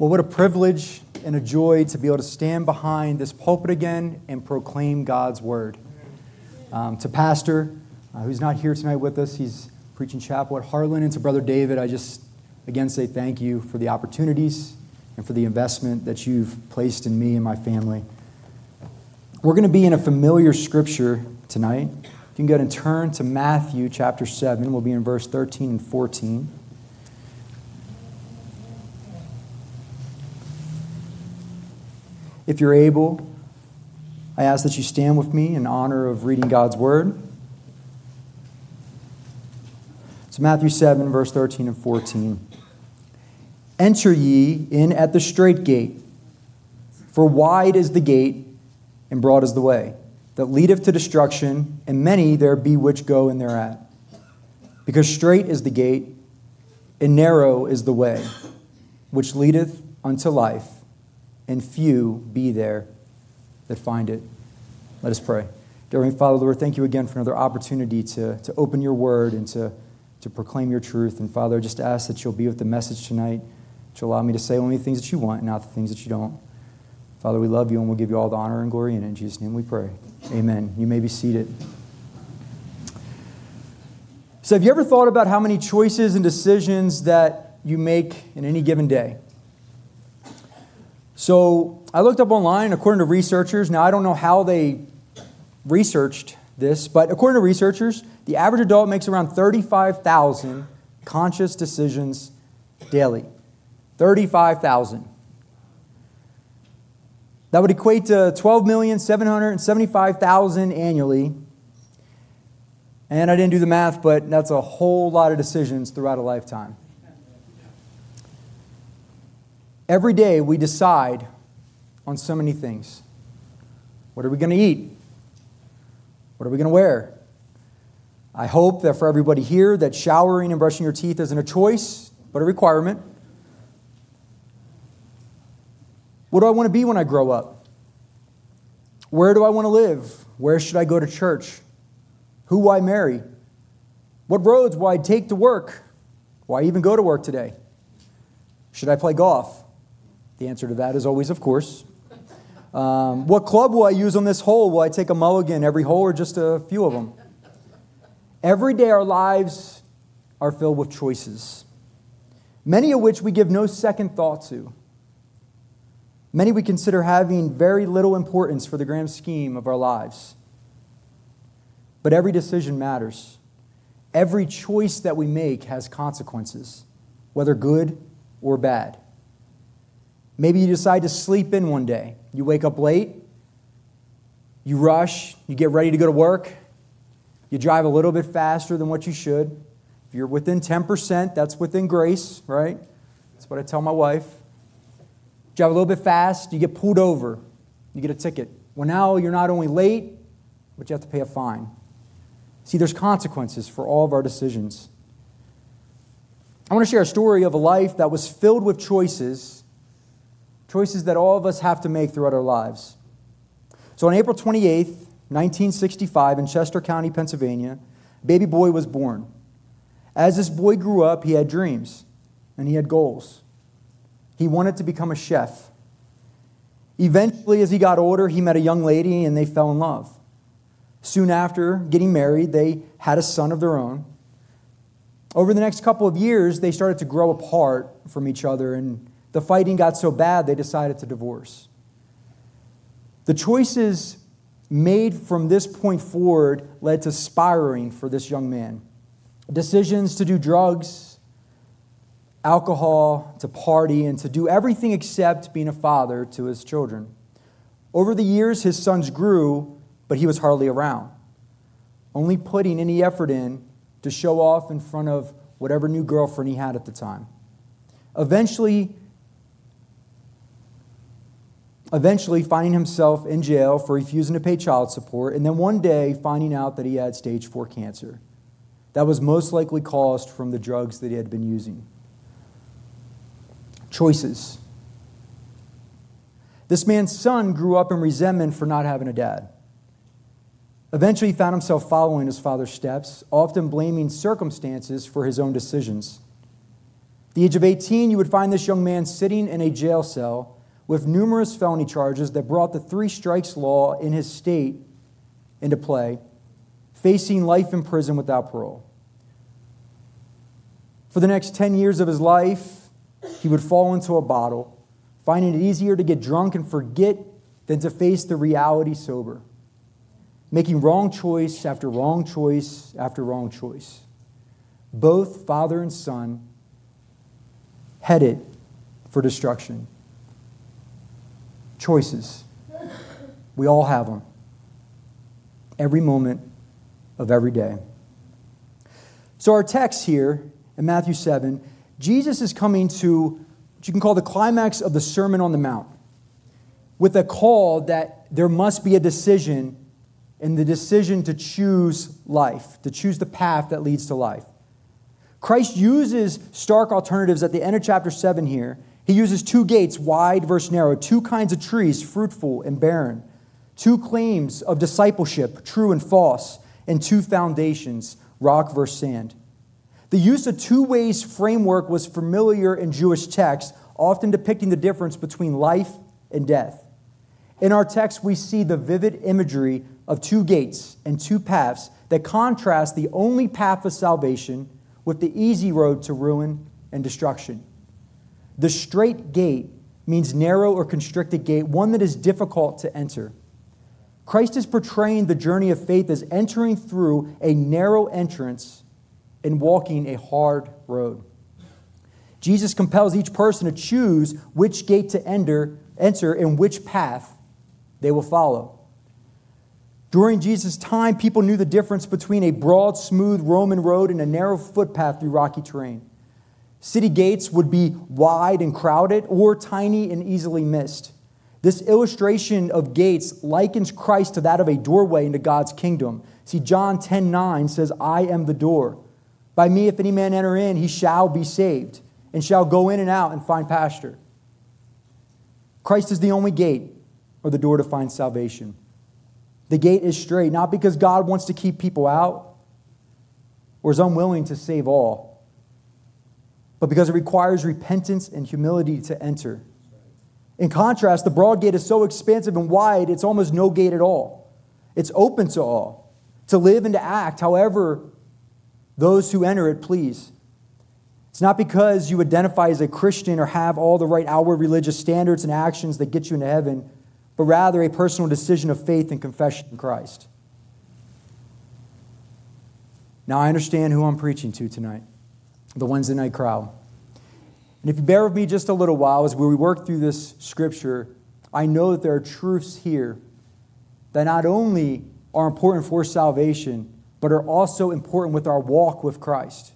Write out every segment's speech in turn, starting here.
Well, what a privilege and a joy to be able to stand behind this pulpit again and proclaim God's word. To Pastor, who's not here tonight with us, he's preaching chapel at Heartland, and to Brother David, I just again say thank you for the opportunities and for the investment that you've placed in me and my family. We're going to be in a familiar scripture tonight. You can go ahead and turn to Matthew chapter 7. We'll be in verse 13 and 14. If you're able, I ask that you stand with me in honor of reading God's word. So Matthew 7, verse 13 and 14. Enter ye in at the strait gate, for wide is the gate, and broad is the way that leadeth to destruction, and many there be which go in thereat. Because strait is the gate, and narrow is the way, which leadeth unto life, and few be there that find it. Let us pray. Dear Heavenly Father, Lord, thank you again for another opportunity to open your word and to proclaim your truth. And Father, I just ask that you'll be with the message tonight, that you'll allow me to say only the things that you want and not the things that you don't. Father, we love you and we'll give you all the honor and glory in it. In Jesus' name we pray. Amen. You may be seated. So have you ever thought about how many choices and decisions that you make in any given day? So I looked up online, according to researchers. Now, I don't know how they researched this, but according to researchers, the average adult makes around 35,000 conscious decisions daily. 35,000. That would equate to 12,775,000 annually. And I didn't do the math, but that's a whole lot of decisions throughout a lifetime. Every day we decide on so many things. What are we going to eat? What are we going to wear? I hope that for everybody here that showering and brushing your teeth isn't a choice, but a requirement. What do I want to be when I grow up? Where do I want to live? Where should I go to church? Who will I marry? What roads will I take to work? Will I even go to work today? Should I play golf? The answer to that is always, of course. What club will I use on this hole? Will I take a mulligan every hole or just a few of them? Every day our lives are filled with choices, many of which we give no second thought to. Many we consider having very little importance for the grand scheme of our lives. But every decision matters. Every choice that we make has consequences, whether good or bad. Maybe you decide to sleep in one day. You wake up late, you rush, you get ready to go to work, you drive a little bit faster than what you should. If you're within 10%, that's within grace, right? That's what I tell my wife. Drive a little bit fast, you get pulled over, you get a ticket. Well, now you're not only late, but you have to pay a fine. See, there's consequences for all of our decisions. I want to share a story of a life that was filled with choices that all of us have to make throughout our lives. So on April 28th, 1965, in Chester County, Pennsylvania, a baby boy was born. As this boy grew up, he had dreams and he had goals. He wanted to become a chef. Eventually, as he got older, he met a young lady and they fell in love. Soon after getting married, they had a son of their own. Over the next couple of years, they started to grow apart from each other, and the fighting got so bad they decided to divorce. The choices made from this point forward led to spiraling for this young man. Decisions to do drugs, alcohol, to party, and to do everything except being a father to his children. Over the years, his sons grew, but he was hardly around, only putting any effort in to show off in front of whatever new girlfriend he had at the time. Eventually finding himself in jail for refusing to pay child support, and then one day finding out that he had stage 4 cancer. That was most likely caused from the drugs that he had been using. Choices. This man's son grew up in resentment for not having a dad. Eventually, he found himself following his father's steps, often blaming circumstances for his own decisions. At the age of 18, you would find this young man sitting in a jail cell with numerous felony charges that brought the three strikes law in his state into play, facing life in prison without parole. For the next 10 years of his life, he would fall into a bottle, finding it easier to get drunk and forget than to face the reality sober, making wrong choice after wrong choice after wrong choice. Both father and son headed for destruction. Choices. We all have them. Every moment of every day. So our text here in Matthew 7, Jesus is coming to what you can call the climax of the Sermon on the Mount, with a call that there must be a decision, and the decision to choose life, to choose the path that leads to life. Christ uses stark alternatives at the end of chapter 7 here. He uses two gates, wide versus narrow, two kinds of trees, fruitful and barren, two claims of discipleship, true and false, and two foundations, rock versus sand. The use of two ways framework was familiar in Jewish texts, often depicting the difference between life and death. In our text, we see the vivid imagery of two gates and two paths that contrast the only path of salvation with the easy road to ruin and destruction. The straight gate means narrow or constricted gate, one that is difficult to enter. Christ is portraying the journey of faith as entering through a narrow entrance and walking a hard road. Jesus compels each person to choose which gate to enter and which path they will follow. During Jesus' time, people knew the difference between a broad, smooth Roman road and a narrow footpath through rocky terrain. City gates would be wide and crowded or tiny and easily missed. This illustration of gates likens Christ to that of a doorway into God's kingdom. See, John 10:9 says, "I am the door. By me, if any man enter in, he shall be saved, and shall go in and out and find pasture." Christ is the only gate or the door to find salvation. The gate is straight, not because God wants to keep people out or is unwilling to save all, but because it requires repentance and humility to enter. In contrast, the broad gate is so expansive and wide, it's almost no gate at all. It's open to all, to live and to act however those who enter it please. It's not because you identify as a Christian or have all the right outward religious standards and actions that get you into heaven, but rather a personal decision of faith and confession in Christ. Now, I understand who I'm preaching to tonight, the Wednesday night crowd. And if you bear with me just a little while as we work through this scripture, I know that there are truths here that not only are important for salvation, but are also important with our walk with Christ.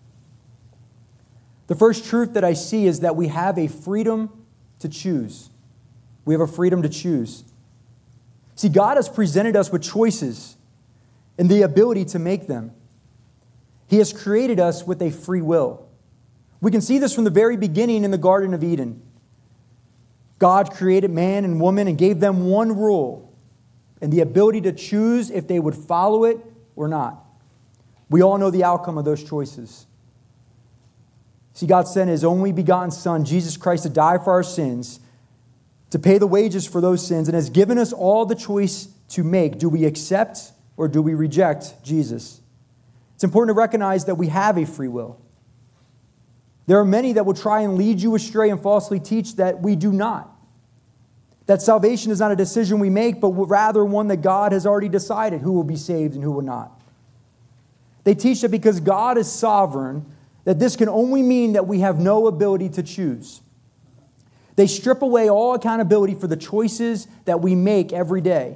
The first truth that I see is that we have a freedom to choose. We have a freedom to choose. See, God has presented us with choices and the ability to make them. He has created us with a free will. We can see this from the very beginning in the Garden of Eden. God created man and woman and gave them one rule and the ability to choose if they would follow it or not. We all know the outcome of those choices. See, God sent His only begotten Son, Jesus Christ, to die for our sins, to pay the wages for those sins, and has given us all the choice to make. Do we accept or do we reject Jesus? It's important to recognize that we have a free will. There are many that will try and lead you astray and falsely teach that we do not. That salvation is not a decision we make, but rather one that God has already decided who will be saved and who will not. They teach that because God is sovereign, that this can only mean that we have no ability to choose. They strip away all accountability for the choices that we make every day,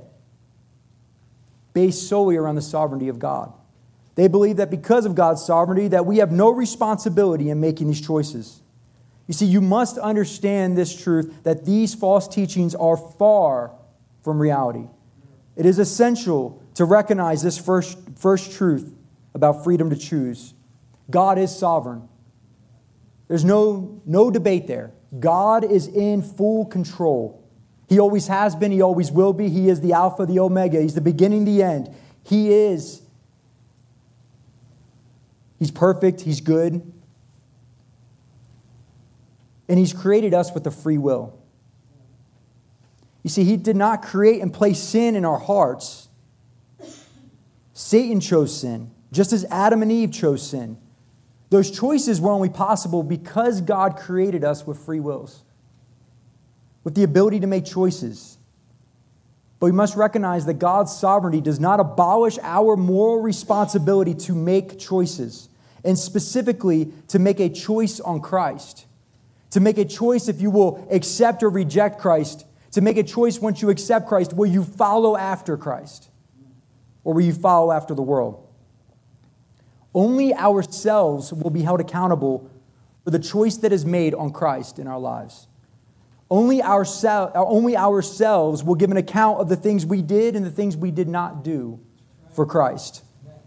based solely around the sovereignty of God. They believe that because of God's sovereignty, that we have no responsibility in making these choices. You see, you must understand this truth, that these false teachings are far from reality. It is essential to recognize this first truth about freedom to choose. God is sovereign. There's no debate there. God is in full control. He always has been. He always will be. He is the Alpha, the Omega. He's the beginning, the end. He's perfect. He's good. And he's created us with a free will. You see, he did not create and place sin in our hearts. Satan chose sin, just as Adam and Eve chose sin. Those choices were only possible because God created us with free wills, with the ability to make choices. But we must recognize that God's sovereignty does not abolish our moral responsibility to make choices, and specifically to make a choice on Christ. To make a choice if you will accept or reject Christ. To make a choice once you accept Christ, will you follow after Christ? Or will you follow after the world? Only ourselves will be held accountable for the choice that is made on Christ in our lives. Only ourselves will give an account of the things we did and the things we did not do for Christ.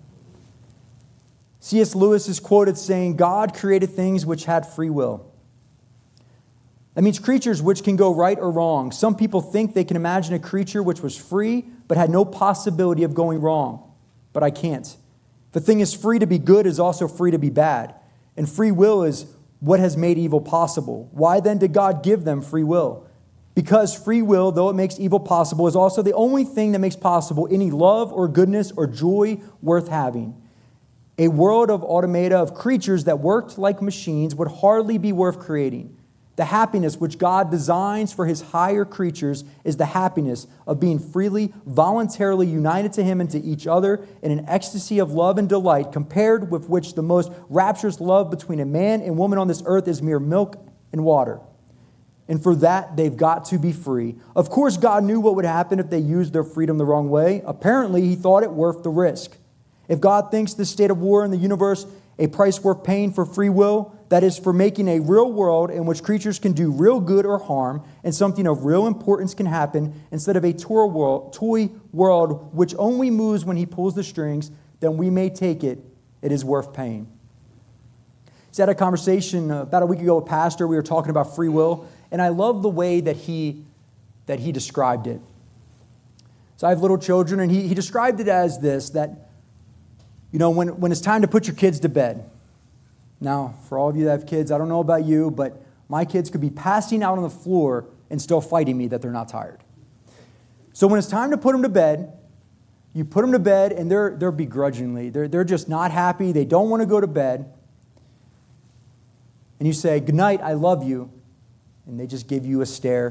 C.S. Lewis is quoted saying, God created things which had free will. That means creatures which can go right or wrong. Some people think they can imagine a creature which was free but had no possibility of going wrong. But I can't. If a thing is free to be good, it is also free to be bad. And free will is what has made evil possible. Why then did God give them free will? Because free will, though it makes evil possible, is also the only thing that makes possible any love or goodness or joy worth having. A world of automata, of creatures that worked like machines, would hardly be worth creating. The happiness which God designs for his higher creatures is the happiness of being freely, voluntarily united to him and to each other in an ecstasy of love and delight, compared with which the most rapturous love between a man and woman on this earth is mere milk and water. And for that, they've got to be free. Of course, God knew what would happen if they used their freedom the wrong way. Apparently, he thought it worth the risk. If God thinks this state of war in the universe a price worth paying for free will, that is, for making a real world in which creatures can do real good or harm and something of real importance can happen instead of a toy world which only moves when he pulls the strings, then we may take it. It is worth paying. I had a conversation about a week ago with a pastor. We were talking about free will, and I love the way that he described it. So I have little children, and he described it as this, that when it's time to put your kids to bed. Now, for all of you that have kids, I don't know about you, but my kids could be passing out on the floor and still fighting me that they're not tired. So when it's time to put them to bed, you put them to bed and they're begrudgingly. They're just not happy. They don't want to go to bed. And you say, "Good night, I love you." And they just give you a stare.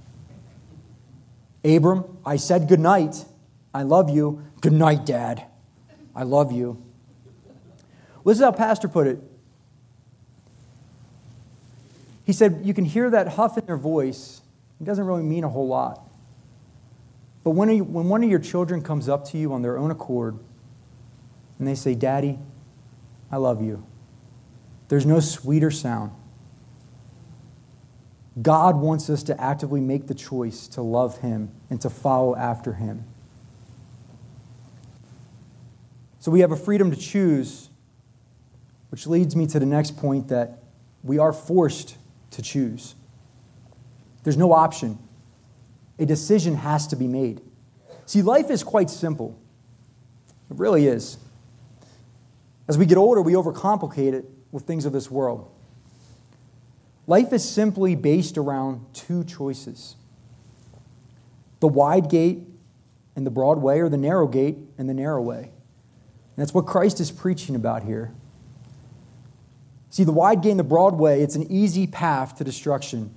"Abram, I said good night. I love you." "Good night, Dad. I love you." Well, this is how Pastor put it. He said, you can hear that huff in their voice. It doesn't really mean a whole lot. But when one of your children comes up to you on their own accord and they say, "Daddy, I love you," there's no sweeter sound. God wants us to actively make the choice to love him and to follow after him. So we have a freedom to choose, which leads me to the next point, that we are forced to choose. There's no option. A decision has to be made. See, life is quite simple. It really is. As we get older, we overcomplicate it with things of this world. Life is simply based around two choices: the wide gate and the broad way, or the narrow gate and the narrow way. And that's what Christ is preaching about here. See, the wide gate and the broad way, it's an easy path to destruction.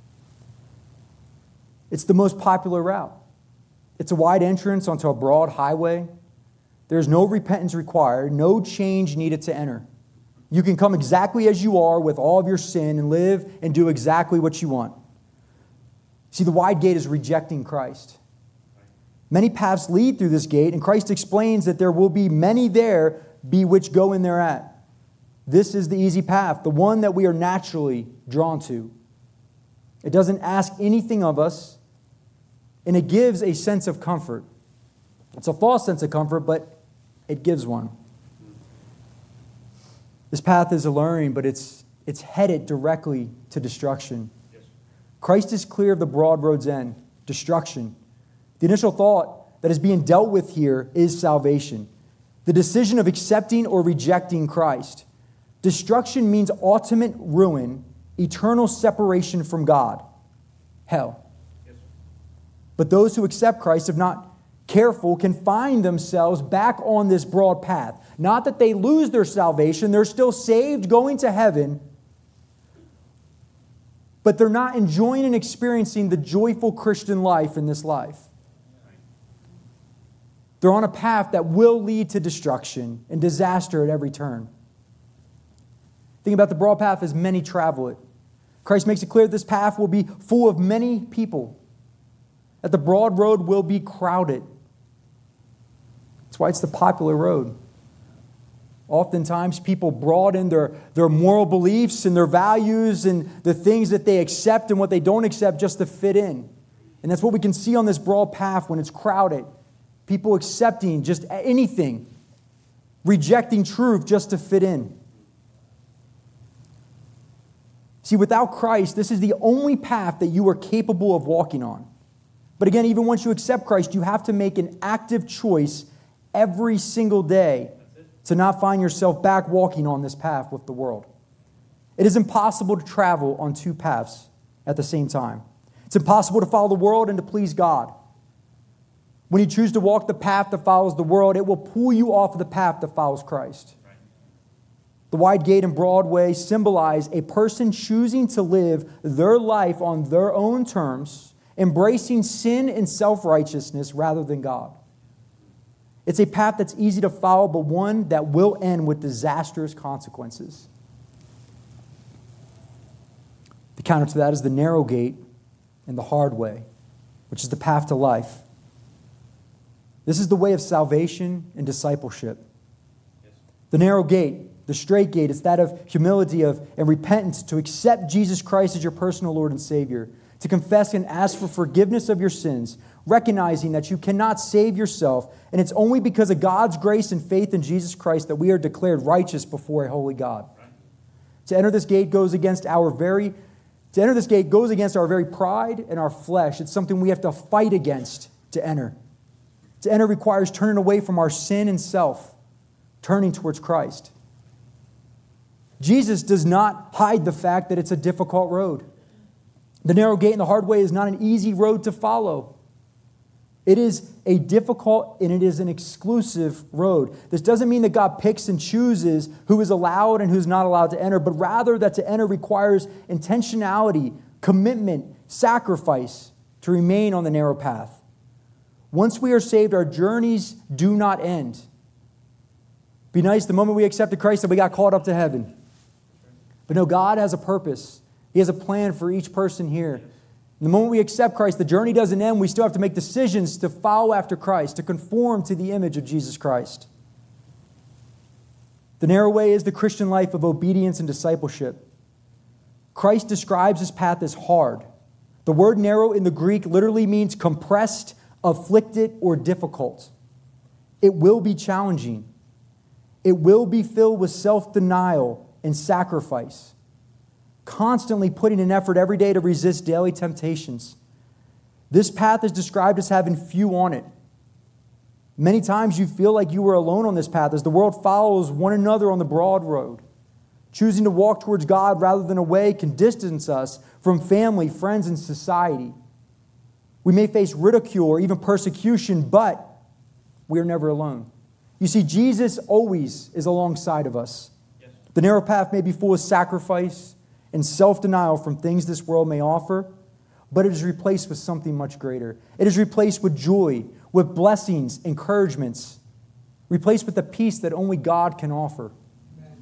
It's the most popular route. It's a wide entrance onto a broad highway. There's no repentance required, no change needed to enter. You can come exactly as you are with all of your sin and live and do exactly what you want. See, the wide gate is rejecting Christ. Many paths lead through this gate, and Christ explains that there will be many there be which go in thereat. This is the easy path, the one that we are naturally drawn to. It doesn't ask anything of us, and it gives a sense of comfort. It's a false sense of comfort, but it gives one. This path is alluring, but it's headed directly to destruction. Yes. Christ is clear of the broad road's end, destruction. The initial thought that is being dealt with here is salvation, the decision of accepting or rejecting Christ. Destruction means ultimate ruin, eternal separation from God, hell. But those who accept Christ, if not careful, can find themselves back on this broad path. Not that they lose their salvation, they're still saved, going to heaven, but they're not enjoying and experiencing the joyful Christian life in this life. They're on a path that will lead to destruction and disaster at every turn. Think about the broad path as many travel it. Christ makes it clear that this path will be full of many people, that the broad road will be crowded. That's why it's the popular road. Oftentimes, people broaden their moral beliefs and their values and the things that they accept and what they don't accept just to fit in. And that's what we can see on this broad path when it's crowded. People accepting just anything, rejecting truth just to fit in. See, without Christ, this is the only path that you are capable of walking on. But again, even once you accept Christ, you have to make an active choice every single day to not find yourself back walking on this path with the world. It is impossible to travel on two paths at the same time. It's impossible to follow the world and to please God. When you choose to walk the path that follows the world, it will pull you off of the path that follows Christ. The wide gate and broad way symbolize a person choosing to live their life on their own terms, embracing sin and self-righteousness rather than God. It's a path that's easy to follow, but one that will end with disastrous consequences. The counter to that is the narrow gate and the hard way, which is the path to life. This is the way of salvation and discipleship. The narrow gate, the straight gate, it's that of humility and repentance, to accept Jesus Christ as your personal Lord and Savior, to confess and ask for forgiveness of your sins, recognizing that you cannot save yourself, and it's only because of God's grace and faith in Jesus Christ that we are declared righteous before a holy God. To enter this gate goes against our very pride and our flesh. It's something we have to fight against to enter. To enter requires turning away from our sin and self, turning towards Christ. Jesus does not hide the fact that it's a difficult road. The narrow gate and the hard way is not an easy road to follow. It is a difficult and it is an exclusive road. This doesn't mean that God picks and chooses who is allowed and who's not allowed to enter, but rather that to enter requires intentionality, commitment, sacrifice to remain on the narrow path. Once we are saved, our journeys do not end. Be nice the moment we accepted Christ that we got called up to heaven. But no, God has a purpose. He has a plan for each person here. The moment we accept Christ, the journey doesn't end. We still have to make decisions to follow after Christ, to conform to the image of Jesus Christ. The narrow way is the Christian life of obedience and discipleship. Christ describes his path as hard. The word narrow in the Greek literally means compressed, afflicted, or difficult. It will be challenging. It will be filled with self-denial and sacrifice. Constantly putting an effort every day to resist daily temptations. This path is described as having few on it. Many times you feel like you were alone on this path as the world follows one another on the broad road. Choosing to walk towards God rather than away can distance us from family, friends, and society. We may face ridicule or even persecution, but we are never alone. You see, Jesus always is alongside of us. Yes. The narrow path may be full of sacrifice and self-denial from things this world may offer, but it is replaced with something much greater. It is replaced with joy, with blessings, encouragements, replaced with the peace that only God can offer. Amen.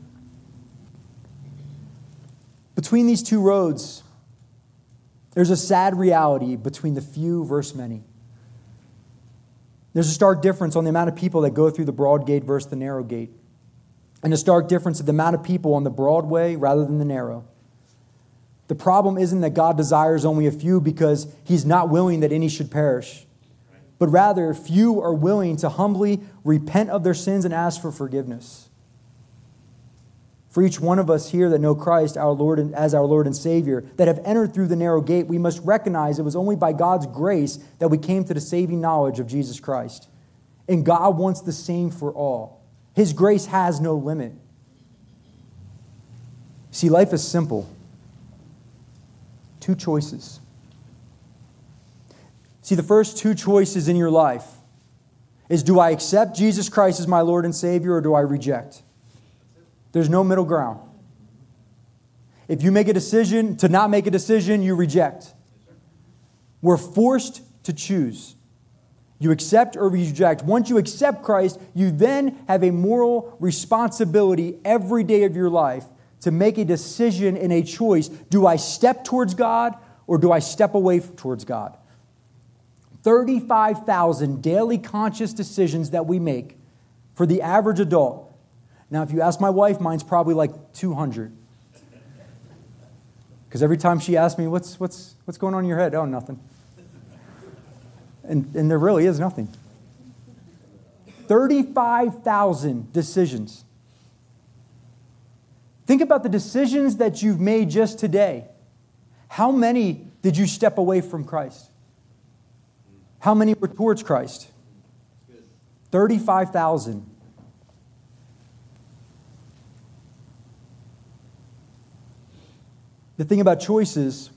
Between these two roads, there's a sad reality between the few versus many. There's a stark difference on the amount of people that go through the broad gate versus the narrow gate, and a stark difference in the amount of people on the broad way rather than the narrow. The problem isn't that God desires only a few because he's not willing that any should perish, but rather few are willing to humbly repent of their sins and ask for forgiveness. For each one of us here that know Christ as our Lord and Savior, that have entered through the narrow gate, we must recognize it was only by God's grace that we came to the saving knowledge of Jesus Christ. And God wants the same for all. His grace has no limit. See, life is simple. two choices. See, the first two choices in your life is, do I accept Jesus Christ as my Lord and Savior, or do I reject? There's no middle ground. If you make a decision to not make a decision, you reject. We're forced to choose. You accept or reject. Once you accept Christ, you then have a moral responsibility every day of your life to make a decision and a choice. Do I step towards God, or do I step away towards God? 35,000 daily conscious decisions that we make for the average adult. Now, if you ask my wife, mine's probably like 200. Because every time she asks me, what's going on in your head? Oh, nothing. And there really is nothing. 35,000 decisions. Think about the decisions that you've made just today. How many did you step away from Christ? How many were towards Christ? 35,000. The thing about choices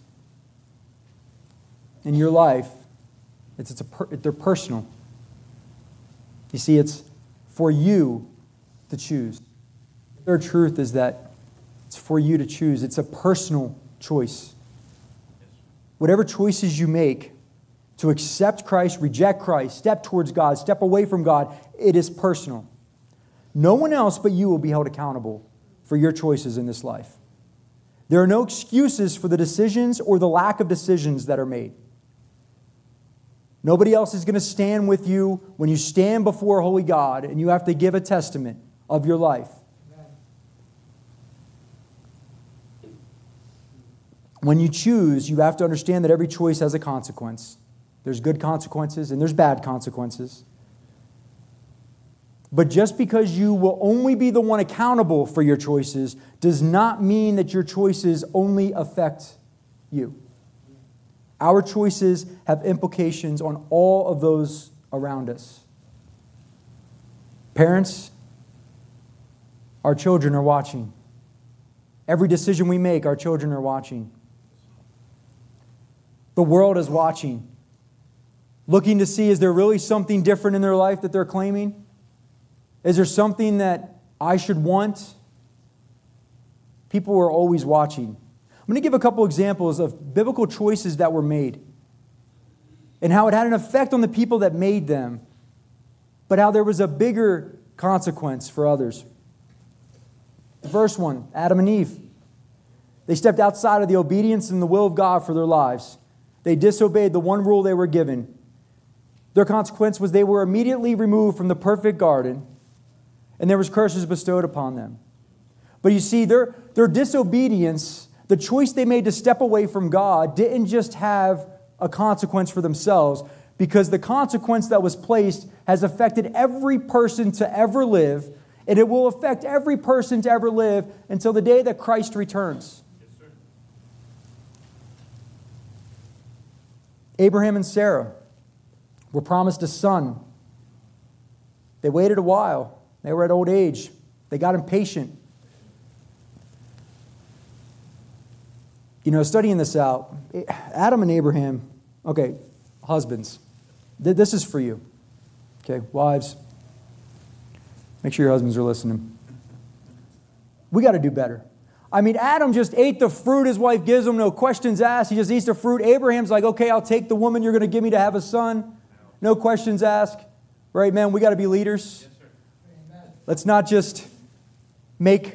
in your life, they're personal. You see, it's for you to choose. The third truth is that it's for you to choose. It's a personal choice. Whatever choices you make to accept Christ, reject Christ, step towards God, step away from God, it is personal. No one else but you will be held accountable for your choices in this life. There are no excuses for the decisions or the lack of decisions that are made. Nobody else is going to stand with you when you stand before a holy God and you have to give a testament of your life. When you choose, you have to understand that every choice has a consequence. There's good consequences and there's bad consequences. But just because you will only be the one accountable for your choices does not mean that your choices only affect you. Our choices have implications on all of those around us. Parents, our children are watching. Every decision we make, our children are watching. The world is watching, looking to see, is there really something different in their life that they're claiming? Is there something that I should want? People are always watching. I'm going to give a couple examples of biblical choices that were made and how it had an effect on the people that made them, but how there was a bigger consequence for others. The first one, Adam and Eve. They stepped outside of the obedience and the will of God for their lives. They disobeyed the one rule they were given. Their consequence was they were immediately removed from the perfect garden, and there was curses bestowed upon them. But you see, their disobedience, the choice they made to step away from God, didn't just have a consequence for themselves, because the consequence that was placed has affected every person to ever live, and it will affect every person to ever live until the day that Christ returns. Abraham and Sarah were promised a son. They waited a while. They were at old age. They got impatient. You know, studying this out, Adam and Abraham, okay, husbands, this is for you. Okay, wives, make sure your husbands are listening. We got to do better. I mean, Adam just ate the fruit his wife gives him, no questions asked. He just eats the fruit. Abraham's like, okay, I'll take the woman you're going to give me to have a son. No questions asked. Right, man? We got to be leaders. Yes, sir. Let's not just make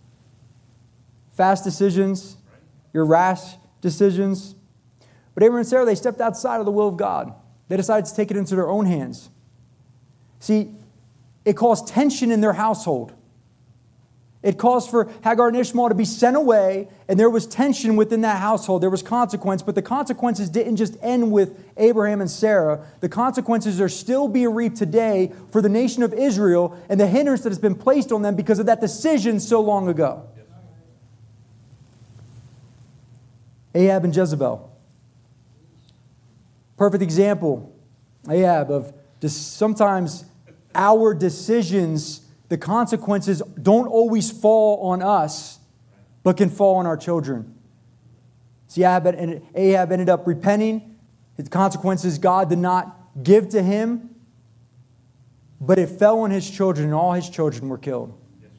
fast decisions, your rash decisions. But Abraham and Sarah, they stepped outside of the will of God. They decided to take it into their own hands. See, it caused tension in their household. It caused for Hagar and Ishmael to be sent away, and there was tension within that household. There was consequence, but the consequences didn't just end with Abraham and Sarah. The consequences are still being reaped today for the nation of Israel and the hindrance that has been placed on them because of that decision so long ago. Ahab and Jezebel. Perfect example, Ahab, of just sometimes our decisions, the consequences don't always fall on us, but can fall on our children. See, Ahab ended up repenting. The consequences God did not give to him, but it fell on his children, and all his children were killed.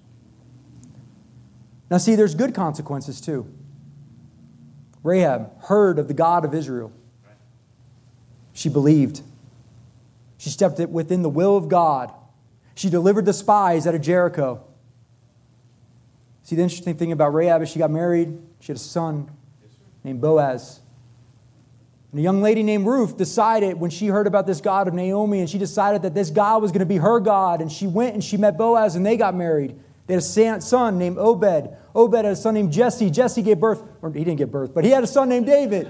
Now see, there's good consequences too. Rahab heard of the God of Israel. She believed. She stepped within the will of God. She delivered the spies out of Jericho. See, the interesting thing about Rahab is she got married. She had a son named Boaz. And a young lady named Ruth decided when she heard about this God of Naomi, and she decided that this God was going to be her God, and she went and she met Boaz and they got married. They had a son named Obed. Obed had a son named Jesse. Jesse gave birth, or he didn't give birth, but he had a son named David.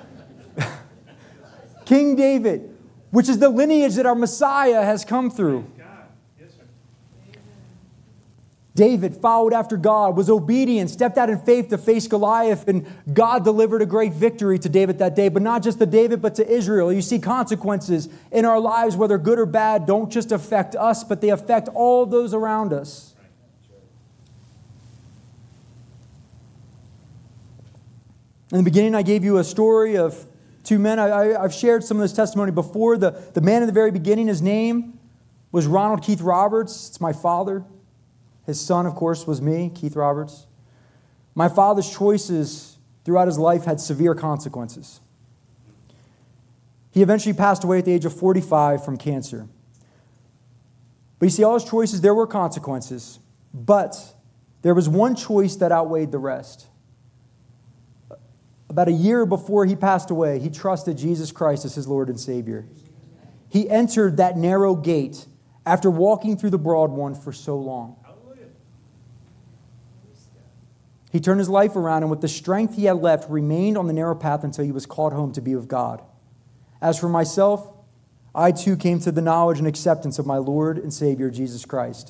King David, which is the lineage that our Messiah has come through. David followed after God, was obedient, stepped out in faith to face Goliath, and God delivered a great victory to David that day. But not just to David, but to Israel. You see, consequences in our lives, whether good or bad, don't just affect us, but they affect all those around us. In the beginning, I gave you a story of two men. I've shared some of this testimony before. The man in the very beginning, his name was Ronald Keith Roberts. It's my father. His son, of course, was me, Keith Roberts. My father's choices throughout his life had severe consequences. He eventually passed away at the age of 45 from cancer. But you see, all his choices, there were consequences. But there was one choice that outweighed the rest. About a year before he passed away, he trusted Jesus Christ as his Lord and Savior. He entered that narrow gate after walking through the broad one for so long. He turned his life around, and with the strength he had left, remained on the narrow path until he was called home to be with God. As for myself, I too came to the knowledge and acceptance of my Lord and Savior, Jesus Christ.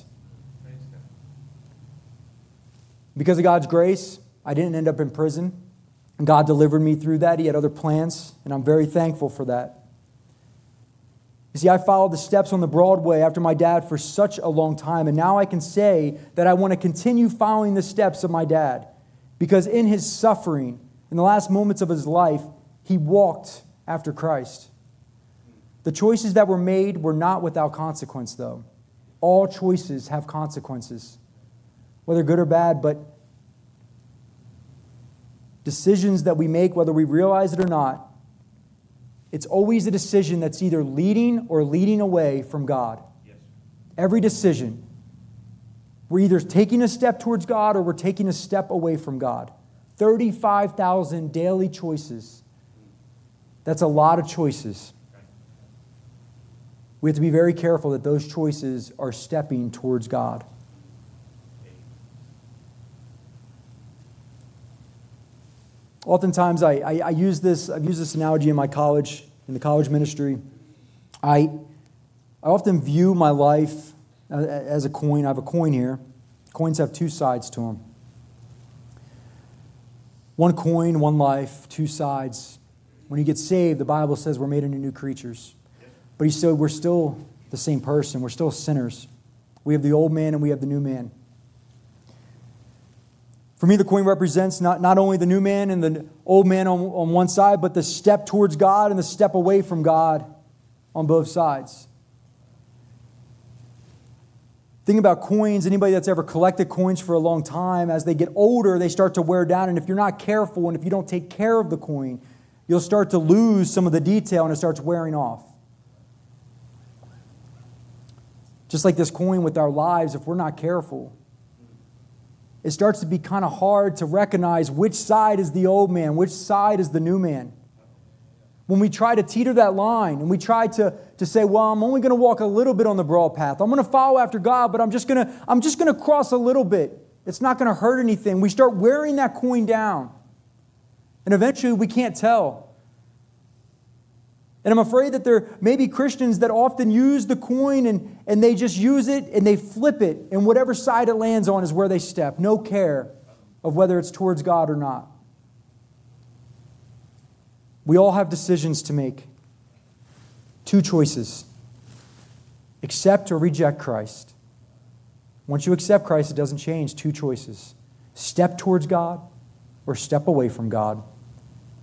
Because of God's grace, I didn't end up in prison. And God delivered me through that. He had other plans, and I'm very thankful for that. You see, I followed the steps on the broad way after my dad for such a long time, and now I can say that I want to continue following the steps of my dad. Because in his suffering, in the last moments of his life, he walked after Christ. The choices that were made were not without consequence, though. All choices have consequences, whether good or bad, but decisions that we make, whether we realize it or not, it's always a decision that's either leading or leading away from God. Yes. Every decision. We're either taking a step towards God or we're taking a step away from God. 35,000 daily choices. That's a lot of choices. We have to be very careful that those choices are stepping towards God. Oftentimes, I've used this analogy in my college, in the college ministry. I often view my life as a coin. I have a coin here. Coins have two sides to them. One coin, one life, two sides. When you get saved, the Bible says we're made into new creatures. But we're still the same person. We're still sinners. We have the old man and we have the new man. For me, the coin represents not only the new man and the old man on one side, but the step towards God and the step away from God on both sides. Think about coins. Anybody that's ever collected coins for a long time, as they get older, they start to wear down. And if you're not careful and if you don't take care of the coin, you'll start to lose some of the detail and it starts wearing off. Just like this coin with our lives, if we're not careful, it starts to be kind of hard to recognize which side is the old man, which side is the new man. When we try to teeter that line and we try to say, well, I'm only going to walk a little bit on the broad path. I'm going to follow after God, but I'm just going to cross a little bit. It's not going to hurt anything. We start wearing that coin down. And eventually we can't tell. And I'm afraid that there may be Christians that often use the coin and they just use it and they flip it. And whatever side it lands on is where they step. No care of whether it's towards God or not. We all have decisions to make. Two choices. Accept or reject Christ. Once you accept Christ, it doesn't change. Two choices. Step towards God or step away from God.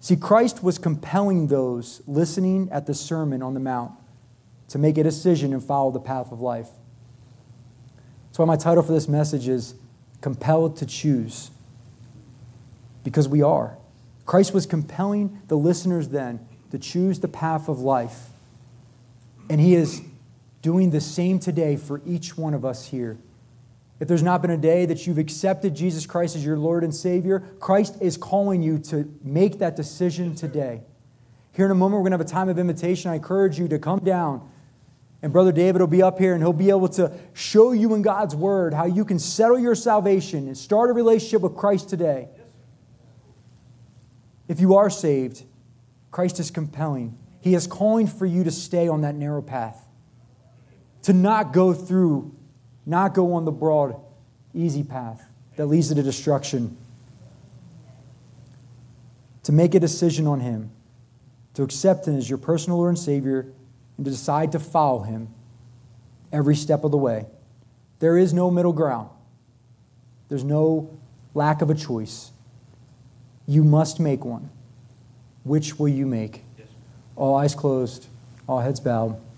See, Christ was compelling those listening at the Sermon on the Mount to make a decision and follow the path of life. That's why my title for this message is Compelled to Choose. Because we are. Christ was compelling the listeners then to choose the path of life. And He is doing the same today for each one of us here. If there's not been a day that you've accepted Jesus Christ as your Lord and Savior, Christ is calling you to make that decision today. Here in a moment, we're going to have a time of invitation. I encourage you to come down. And Brother David will be up here and he'll be able to show you in God's Word how you can settle your salvation and start a relationship with Christ today. If you are saved, Christ is compelling. He is calling for you to stay on that narrow path. To not go on the broad, easy path that leads to destruction. To make a decision on Him. To accept Him as your personal Lord and Savior and to decide to follow Him every step of the way. There is no middle ground. There's no lack of a choice. You must make one. Which will you make? All eyes closed, all heads bowed.